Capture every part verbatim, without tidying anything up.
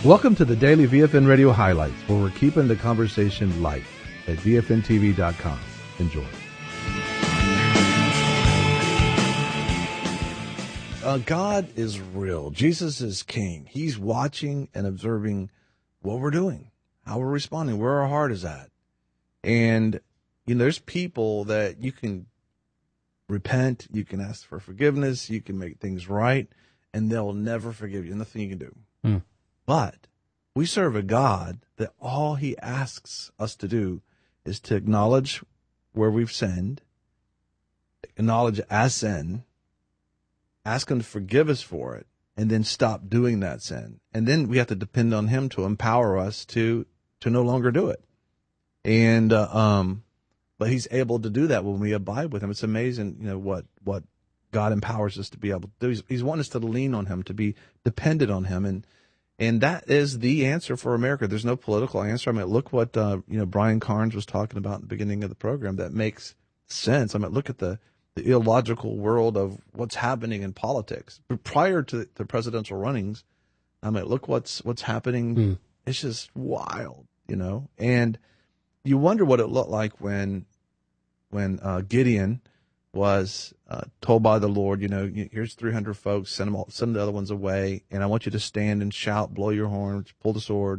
Welcome to the Daily V F N Radio Highlights, where we're keeping the conversation light at V F N T V dot com. Enjoy. Uh, God is real. Jesus is king. He's watching and observing what we're doing, how we're responding, where our heart is at. And, you know, there's people that you can repent, you can ask for forgiveness, you can make things right, and they'll never forgive you. Nothing you can do. Mm. But we serve a God that all he asks us to do is to acknowledge where we've sinned, acknowledge as sin, ask him to forgive us for it, and then stop doing that sin. And then we have to depend on him to empower us to to no longer do it. And uh, um, but he's able to do that when we abide with him. It's amazing, you know, what what God empowers us to be able to do. He's, he's wanting us to lean on him, to be dependent on him, and and that is the answer for America. There's no political answer. I mean, look what uh, you know Brian Carnes was talking about in the beginning of the program. That makes sense. I mean, look at the the illogical world of what's happening in politics. But prior to the presidential runnings, I mean, look what's what's happening. Mm. It's just wild, you know. And you wonder what it looked like when when uh, Gideon was uh, told by the Lord, you know, here's three hundred folks, send them all, send the other ones away, and I want you to stand and shout, blow your horns, pull the sword.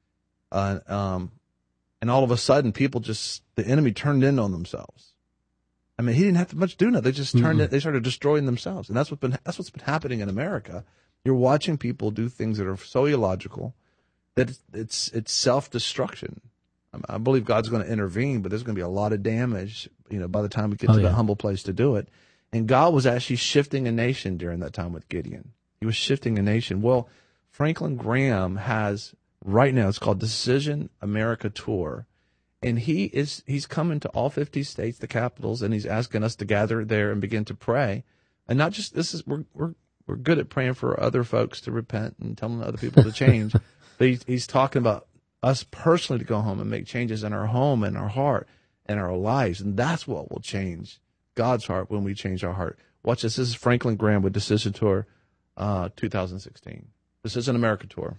Uh, um, and all of a sudden, people just, the enemy turned in on themselves. I mean, he didn't have to much do nothing. They just turned mm-hmm. it. They started destroying themselves, and that's what's been that's what's been happening in America. You're watching people do things that are so illogical that it's it's, it's self-destruction. I, mean, I believe God's going to intervene, but there's going to be a lot of damage, you know, by the time we get oh, to yeah. the humble place to do it. And God was actually shifting a nation during that time with Gideon. He was shifting a nation. Well, Franklin Graham has right now. It's called Decision America Tour. And he is, he's coming to all fifty states, the capitals, and he's asking us to gather there and begin to pray. And not just, this is, we're, we're, we're good at praying for other folks to repent and telling other people to change. But he's, he's talking about us personally to go home and make changes in our home and our heart and our lives. And that's what will change God's heart when we change our heart. Watch this. This is Franklin Graham with Decision Tour, uh, two thousand sixteen. Decision America Tour.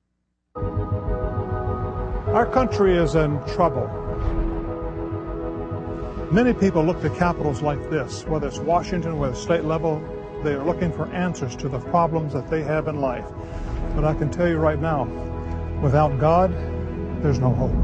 Our country is in trouble. Many people look to capitals like this, whether it's Washington, whether it's state level, they are looking for answers to the problems that they have in life. But I can tell you right now, without God, there's no hope.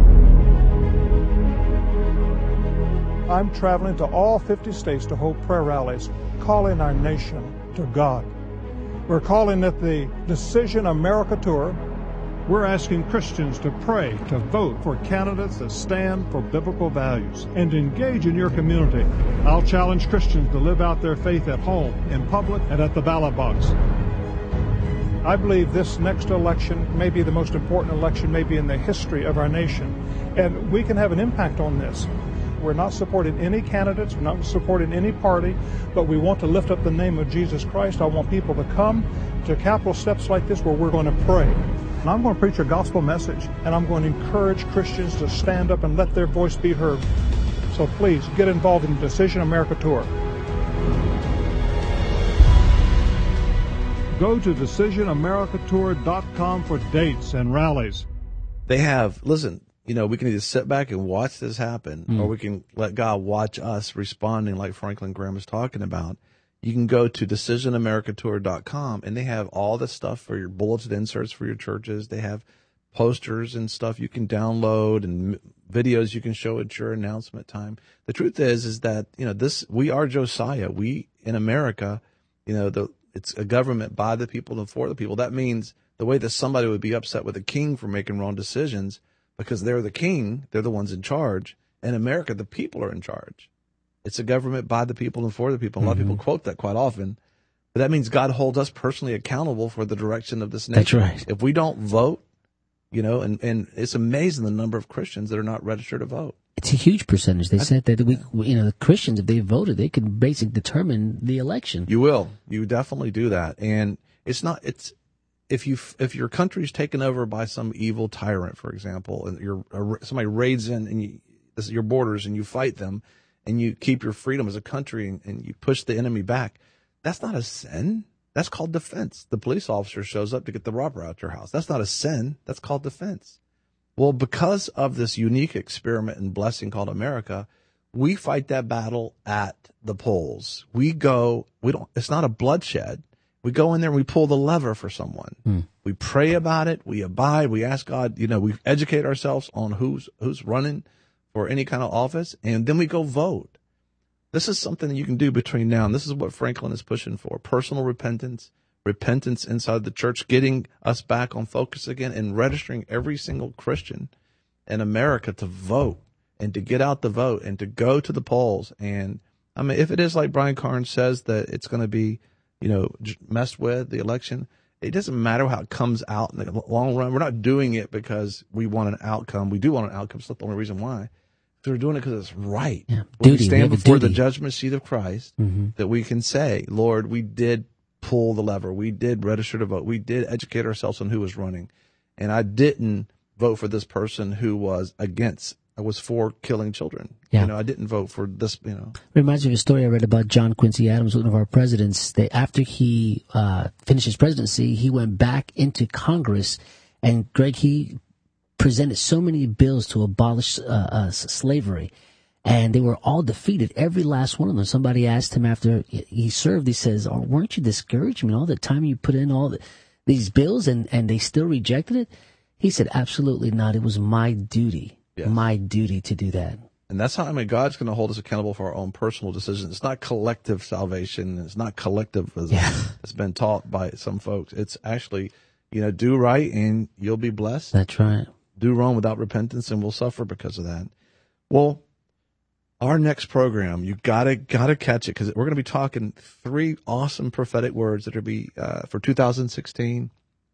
I'm traveling to all fifty states to hold prayer rallies, calling our nation to God. We're calling it the Decision America Tour. We're asking Christians to pray, to vote for candidates that stand for biblical values, and to engage in your community. I'll challenge Christians to live out their faith at home, in public, and at the ballot box. I believe this next election may be the most important election maybe in the history of our nation, and we can have an impact on this. We're not supporting any candidates, we're not supporting any party, but we want to lift up the name of Jesus Christ. I want people to come to capital steps like this where we're going to pray. And I'm going to preach a gospel message, and I'm going to encourage Christians to stand up and let their voice be heard. So please, get involved in the Decision America Tour. Go to decision america tour dot com for dates and rallies. They have, listen, you know, we can either sit back and watch this happen, mm. or we can let God watch us responding like Franklin Graham is talking about. You can go to decision america tour dot com, and they have all the stuff for your bulletin inserts for your churches. They have posters and stuff you can download and videos you can show at your announcement time. The truth is, is that, you know, this, we are Josiah. We, in America, you know, the, it's a government by the people and for the people. That means the way that somebody would be upset with a king for making wrong decisions because they're the king, they're the ones in charge. In America, the people are in charge. It's a government by the people and for the people. A lot mm-hmm. of people quote that quite often. But that means God holds us personally accountable for the direction of this nation. That's right. If we don't vote, you know, and, and it's amazing the number of Christians that are not registered to vote. It's a huge percentage. They I, said that we, you know, the Christians, if they voted, they could basically determine the election. You will. You definitely do that. And it's not, it's, if you, if your country's taken over by some evil tyrant, for example, and you're, somebody raids in and you, this is your borders and you fight them, and you keep your freedom as a country and, and you push the enemy back, that's not a sin. That's called defense. The police officer shows up to get the robber out your house. That's not a sin. That's called defense. Well, because of this unique experiment and blessing called America, we fight that battle at the polls. We go, we don't, it's not a bloodshed. We go in there and we pull the lever for someone. Mm. We pray about it. We abide. We ask God, you know, we educate ourselves on who's, who's running for any kind of office. And then we go vote. This is something that you can do between now. And this is what Franklin is pushing for. Personal repentance, repentance inside the church, getting us back on focus again and registering every single Christian in America to vote and to get out the vote and to go to the polls. And I mean, if it is like Brian Carnes says that it's going to be, you know, messed with the election, it doesn't matter how it comes out in the long run. We're not doing it because we want an outcome. We do want an outcome. It's not the only reason why. We're doing it because it's right. Yeah. When Duty. we stand We before duty. the judgment seat of Christ, mm-hmm. that we can say, Lord, we did pull the lever. We did register to vote. We did educate ourselves on who was running. And I didn't vote for this person who was against, I was for killing children. Yeah. You know, I didn't vote for this, you know. Reminds me of a story I read about John Quincy Adams, one of our presidents, that after he uh, finished his presidency, he went back into Congress. And, Greg, he presented so many bills to abolish uh, uh, slavery. And they were all defeated, every last one of them. Somebody asked him after he served, he says, oh, weren't you discouraged? I mean, all the time you put in all the, these bills and, and they still rejected it? He said, absolutely not. It was my duty, yes. my duty to do that. And that's how, I mean, God's going to hold us accountable for our own personal decisions. It's not collective salvation. It's not collective as yeah. it's been taught by some folks. It's actually, you know, do right and you'll be blessed. That's right. Do wrong without repentance and we'll suffer because of that. Well, our next program, you gotta gotta catch it because we're going to be talking three awesome prophetic words that are be uh, for two thousand sixteen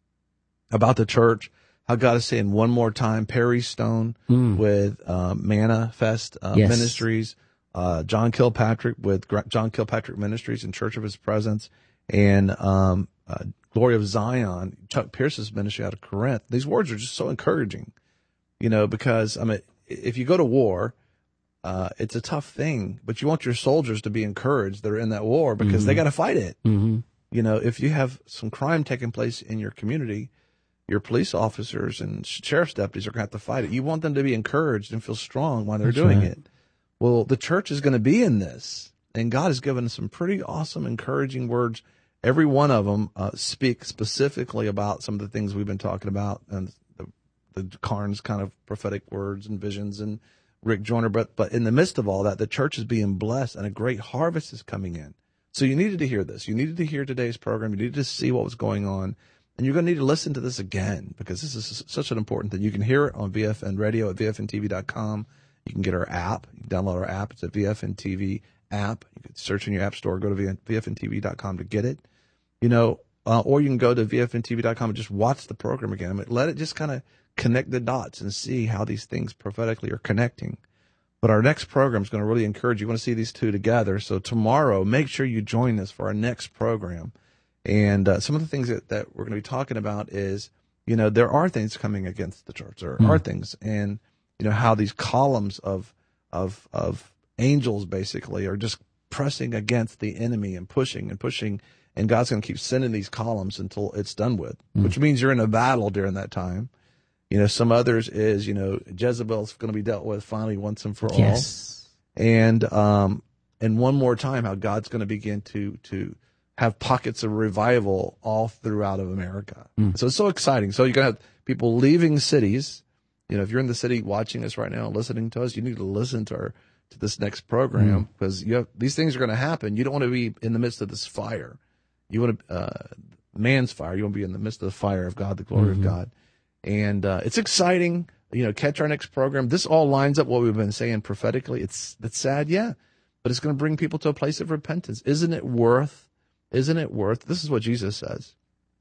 about the church. How God is saying one more time. Perry Stone mm. with uh, Manna Fest uh, yes. Ministries, uh, John Kilpatrick with John Kilpatrick Ministries and Church of His Presence, and um, uh, Glory of Zion, Chuck Pierce's ministry out of Corinth. These words are just so encouraging, you know, because I mean, if you go to war. Uh, it's a tough thing, but you want your soldiers to be encouraged that are in that war because mm-hmm. they got to fight it. Mm-hmm. You know, if you have some crime taking place in your community, your police officers and sheriff's deputies are going to have to fight it. You want them to be encouraged and feel strong while they're That's doing right. it. Well, the church is going to be in this, and God has given us some pretty awesome, encouraging words. Every one of them uh, speak specifically about some of the things we've been talking about and the, the Carnes kind of prophetic words and visions and Rick Joyner, but but in the midst of all that, the church is being blessed and a great harvest is coming in. So you needed to hear this. You needed to hear today's program. You needed to see what was going on. And you're going to need to listen to this again because this is such an important thing. You can hear it on V F N Radio at V F N T V dot com. You can get our app. You can download our app. It's a V F N T V app. You can search in your app store, go to V F N T V dot com to get it. You know, uh, or you can go to V F N T V dot com and just watch the program again. I mean, let it just kind of connect the dots and see how these things prophetically are connecting. But our next program is going to really encourage you. You want to see these two together. So tomorrow, make sure you join us for our next program. And uh, some of the things that, that we're going to be talking about is, you know, there are things coming against the church. There mm. are things. And, you know, how these columns of, of, of angels basically are just pressing against the enemy and pushing and pushing. And God's going to keep sending these columns until it's done with, mm. which means you're in a battle during that time. You know, some others is, you know, Jezebel's going to be dealt with finally once and for all. Yes. And, um, and one more time, how God's going to begin to, to have pockets of revival all throughout of America. Mm. So it's so exciting. So you're going to have people leaving cities. You know, if you're in the city watching us right now, listening to us, you need to listen to our, to this next program mm. because you have, these things are going to happen. You don't want to be in the midst of this fire. You want to, uh, man's fire. You want to be in the midst of the fire of God, the glory mm-hmm. of God. And uh, it's exciting, you know, catch our next program. This all lines up what we've been saying prophetically. It's it's sad, yeah, but it's going to bring people to a place of repentance. Isn't it worth, isn't it worth, this is what Jesus says.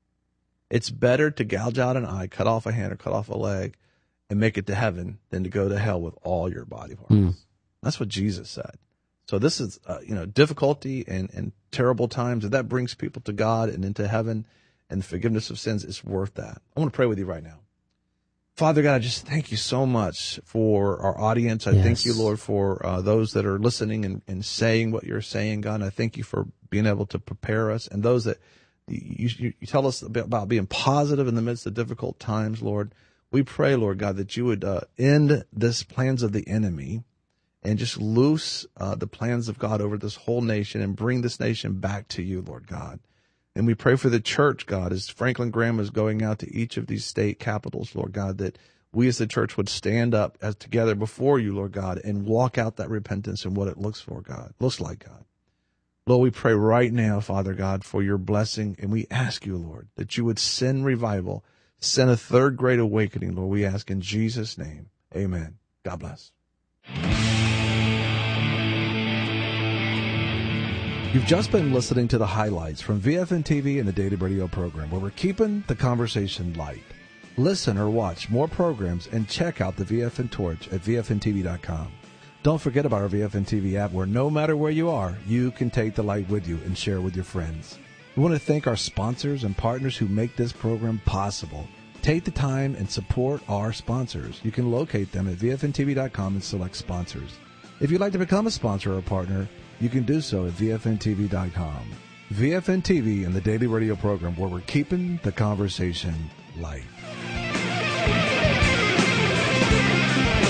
It's better to gouge out an eye, cut off a hand or cut off a leg and make it to heaven than to go to hell with all your body parts. Mm. That's what Jesus said. So this is, uh, you know, difficulty and, and terrible times, and that brings people to God and into heaven and forgiveness of sins. It's worth that. I want to pray with you right now. Father God, I just thank you so much for our audience. I yes. thank you, Lord, for uh, those that are listening and, and saying what you're saying, God. And I thank you for being able to prepare us and those that You, you, you tell us about being positive in the midst of difficult times, Lord. We pray, Lord God, that you would uh, end this plans of the enemy and just loose uh, the plans of God over this whole nation and bring this nation back to you, Lord God. And we pray for the church, God, as Franklin Graham is going out to each of these state capitals, Lord God, that we as the church would stand up as together before you, Lord God, and walk out that repentance and what it looks for, God, looks like, God. Lord, we pray right now, Father God, for your blessing, and we ask you, Lord, that you would send revival, send a third great awakening, Lord. We ask in Jesus' name. Amen. God bless. You've just been listening to the highlights from V F N T V and the Daily Radio program, where we're keeping the conversation light. Listen or watch more programs and check out the V F N Torch at V F N T V dot com. Don't forget about our V F N T V app, where no matter where you are, you can take the light with you and share with your friends. We want to thank our sponsors and partners who make this program possible. Take the time and support our sponsors. You can locate them at V F N T V dot com and select sponsors. If you'd like to become a sponsor or a partner, you can do so at V F N T V dot com. V F N T V and the Daily Radio program, where we're keeping the conversation light.